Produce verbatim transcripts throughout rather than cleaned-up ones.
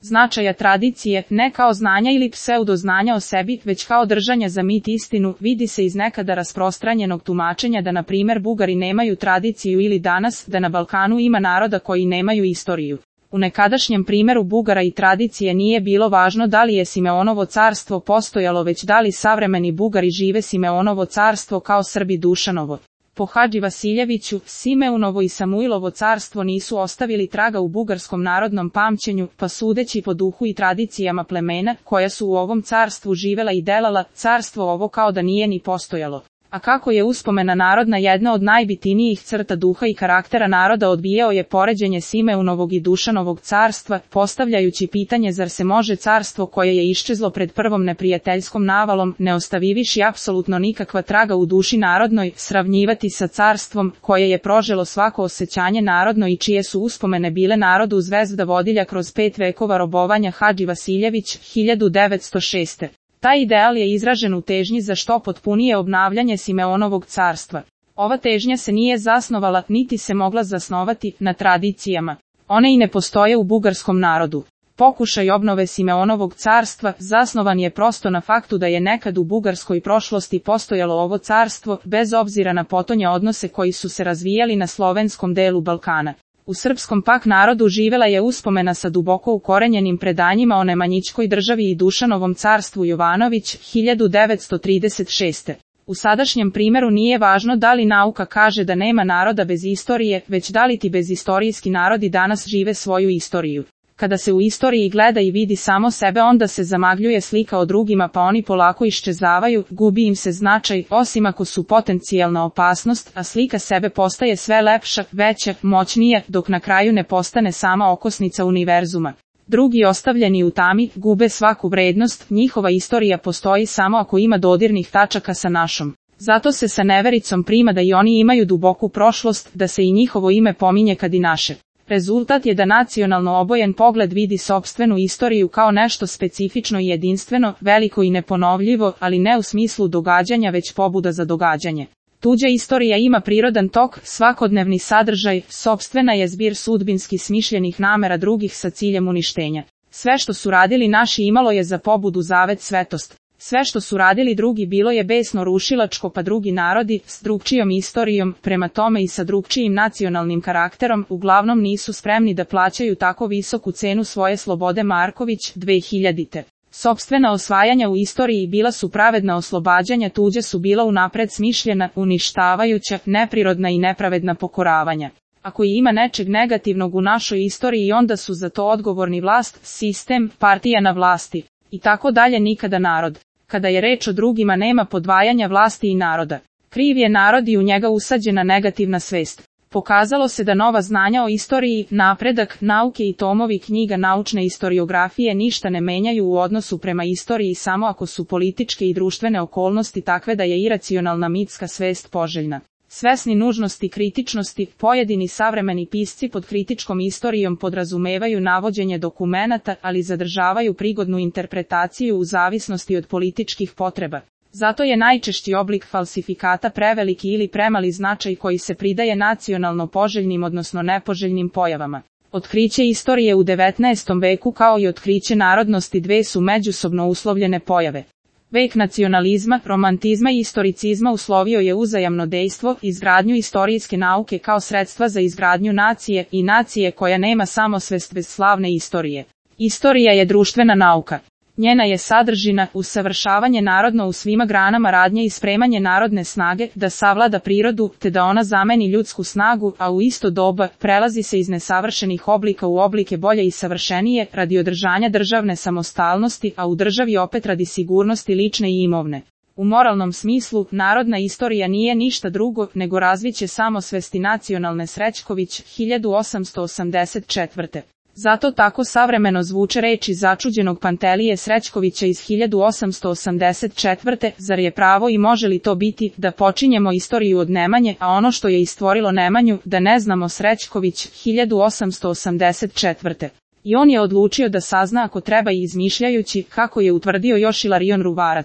značaja tradicije, ne kao znanja ili pseudoznanja o sebi, već kao držanja za mit istinu, vidi se iz nekada rasprostranjenog tumačenja da na primjer Bugari nemaju tradiciju ili danas da na Balkanu ima naroda koji nemaju istoriju. U nekadašnjem primjeru Bugara i tradicije nije bilo važno da li je Simeonovo carstvo postojalo, već da li savremeni Bugari žive Simeonovo carstvo kao Srbi Dušanovo. Po Hadži Vasiljeviću, Simeunovo i Samuilovo carstvo nisu ostavili traga u bugarskom narodnom pamćenju, pa sudeći po duhu i tradicijama plemena, koja su u ovom carstvu živela i delala, carstvo ovo kao da nije ni postojalo. A kako je uspomena narodna jedna od najbitnijih crta duha i karaktera naroda, odbijao je poređenje Simeunovog i Dušanovog carstva, postavljajući pitanje zar se može carstvo koje je iščezlo pred prvom neprijateljskom navalom, ne ostaviviši apsolutno nikakva traga u duši narodnoj, sravnjivati sa carstvom koje je proželo svako osjećanje narodno i čije su uspomene bile narodu zvezda vodilja kroz pet vekova robovanja. Hadži Vasiljević, hiljadu devetsto šeste. Taj ideal je izražen u težnji za što potpunije obnavljanje Simeonovog carstva. Ova težnja se nije zasnovala, niti se mogla zasnovati, na tradicijama. One i ne postoje u bugarskom narodu. Pokušaj obnove Simeonovog carstva zasnovan je prosto na faktu da je nekad u bugarskoj prošlosti postojalo ovo carstvo, bez obzira na potonje odnose koji su se razvijali na slovenskom delu Balkana. U srpskom pak narodu živela je uspomena sa duboko ukorenjenim predanjima o Nemanjićkoj državi i Dušanovom carstvu. Jovanović, hiljadu devetsto trideset šeste. U sadašnjem primjeru nije važno da li nauka kaže da nema naroda bez istorije, već da li ti bezistorijski narodi danas žive svoju istoriju. Kada se u istoriji gleda i vidi samo sebe, onda se zamagljuje slika o drugima, pa oni polako iščezavaju, gubi im se značaj, osim ako su potencijalna opasnost, a slika sebe postaje sve lepša, veća, moćnija, dok na kraju ne postane sama okosnica univerzuma. Drugi, ostavljeni u tami, gube svaku vrednost, njihova istorija postoji samo ako ima dodirnih tačaka sa našom. Zato se sa nevericom prima da i oni imaju duboku prošlost, da se i njihovo ime pominje kad i naše. Rezultat je da nacionalno obojen pogled vidi sopstvenu istoriju kao nešto specifično i jedinstveno, veliko i neponovljivo, ali ne u smislu događanja već pobuda za događanje. Tuđa istorija ima prirodan tok, svakodnevni sadržaj, sopstvena je zbir sudbinski smišljenih namera drugih sa ciljem uništenja. Sve što su radili naši imalo je za pobudu zavet svetost. Sve što su radili drugi bilo je besno rušilačko, pa drugi narodi, s drugčijom istorijom, prema tome i sa drugčijim nacionalnim karakterom, uglavnom nisu spremni da plaćaju tako visoku cenu svoje slobode. Marković, dve hiljadite. Sopstvena osvajanja u istoriji bila su pravedna oslobađanja, tuđe su bila unapred smišljena, uništavajuća, neprirodna i nepravedna pokoravanja. Ako i ima nečeg negativnog u našoj istoriji, onda su za to odgovorni vlast, sistem, partija na vlasti i tako dalje, nikada narod. Kada je reč o drugima nema podvajanja vlasti i naroda. Kriv je narod i u njega usađena negativna svest. Pokazalo se da nova znanja o istoriji, napredak, nauke i tomovi knjiga naučne istoriografije ništa ne menjaju u odnosu prema istoriji samo ako su političke i društvene okolnosti takve da je iracionalna mitska svest poželjna. Svesni nužnosti kritičnosti, pojedini savremeni pisci pod kritičkom istorijom podrazumevaju navođenje dokumenata, ali zadržavaju prigodnu interpretaciju u zavisnosti od političkih potreba. Zato je najčešći oblik falsifikata preveliki ili premali značaj koji se pridaje nacionalno poželjnim odnosno nepoželjnim pojavama. Otkriće istorije u devetnaestom veku kao i otkriće narodnosti dve su međusobno uslovljene pojave. Vek nacionalizma, romantizma i istoricizma uslovio je uzajamno dejstvo, izgradnju istorijske nauke kao sredstva za izgradnju nacije i nacije koja nema samosvest bez slavne istorije. Istorija je društvena nauka. Njena je sadržina, usavršavanje narodno u svima granama radnje i spremanje narodne snage da savlada prirodu, te da ona zameni ljudsku snagu, a u isto doba prelazi se iz nesavršenih oblika u oblike bolje i savršenije, radi održanja državne samostalnosti, a u državi opet radi sigurnosti lične i imovne. U moralnom smislu, narodna istorija nije ništa drugo nego razviće samosvesti nacionalne. Srećković, hiljadu osamsto osamdeset četvrte. Zato tako savremeno zvuče reči začuđenog Pantelije Srećkovića iz hiljadu osamsto osamdeset četvrte. Zar je pravo i može li to biti da počinjemo istoriju od Nemanje, a ono što je istvorilo Nemanju da ne znamo? Srećković, hiljadu osamsto osamdeset četvrte. I on je odlučio da sazna ako treba i izmišljajući, kako je utvrdio još Ilarion Ruvarac.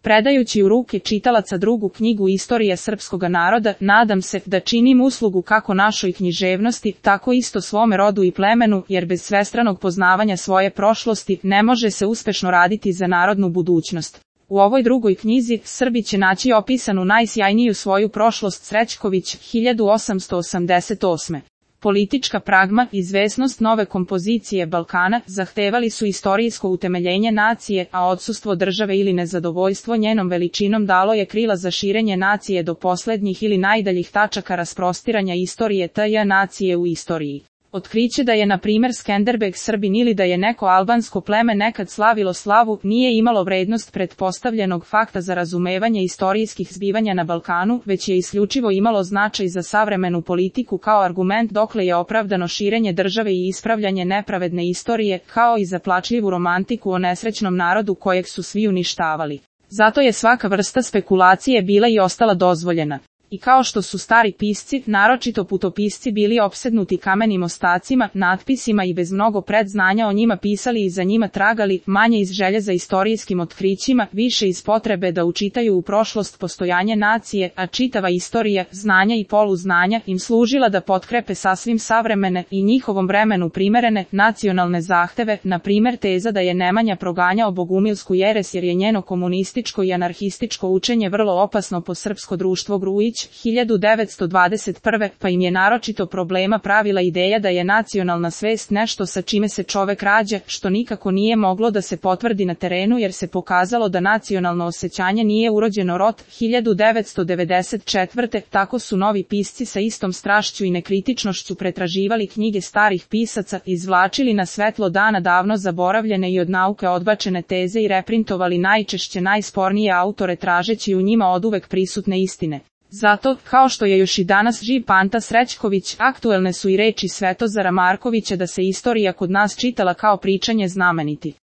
Predajući u ruke čitalaca drugu knjigu Istorija srpskoga naroda, nadam se da činim uslugu kako našoj književnosti, tako isto svome rodu i plemenu, jer bez svestranog poznavanja svoje prošlosti ne može se uspešno raditi za narodnu budućnost. U ovoj drugoj knjizi Srbi će naći opisanu najsjajniju svoju prošlost. Srećković, hiljadu osamsto osamdeset osme. Politička pragma, izvesnost nove kompozicije Balkana zahtevali su istorijsko utemeljenje nacije, a odsustvo države ili nezadovoljstvo njenom veličinom dalo je krila za širenje nacije do poslednjih ili najdaljih tačaka rasprostiranja istorije tj. nacije u istoriji. Otkriće da je na primjer Skenderbeg Srbin ili da je neko albansko pleme nekad slavilo slavu nije imalo vrednost pretpostavljenog fakta za razumevanje istorijskih zbivanja na Balkanu, već je isključivo imalo značaj za savremenu politiku kao argument dokle je opravdano širenje države i ispravljanje nepravedne istorije, kao i za plačljivu romantiku o nesrećnom narodu kojeg su svi uništavali. Zato je svaka vrsta spekulacije bila i ostala dozvoljena. I kao što su stari pisci, naročito putopisci, bili opsednuti kamenim ostacima, natpisima i bez mnogo predznanja o njima pisali i za njima tragali, manje iz želje za istorijskim otkrićima, više iz potrebe da učitaju u prošlost postojanje nacije, a čitava istorija, znanja i poluznanja im služila da potkrepe sasvim savremene i njihovom vremenu primerene nacionalne zahteve, na primer teza da je Nemanja proganjao bogumilsku jeres jer je njeno komunističko i anarhističko učenje vrlo opasno po srpsko društvo. Grujić, hiljadu devetsto dvadeset prve. Pa im je naročito problema pravila ideja da je nacionalna svest nešto sa čime se čovek rađa, što nikako nije moglo da se potvrdi na terenu jer se pokazalo da nacionalno osjećanje nije urođeno rod. hiljadu devetsto devedeset četvrte. Tako su novi pisci sa istom strašću i nekritičnošću pretraživali knjige starih pisaca, izvlačili na svetlo dana davno zaboravljene i od nauke odbačene teze i reprintovali najčešće najspornije autore tražeći u njima oduvek prisutne istine. Zato, kao što je još i danas živ Panta Srećković, aktuelne su i reči Svetozara Markovića da se istorija kod nas čitala kao pričanje znameniti.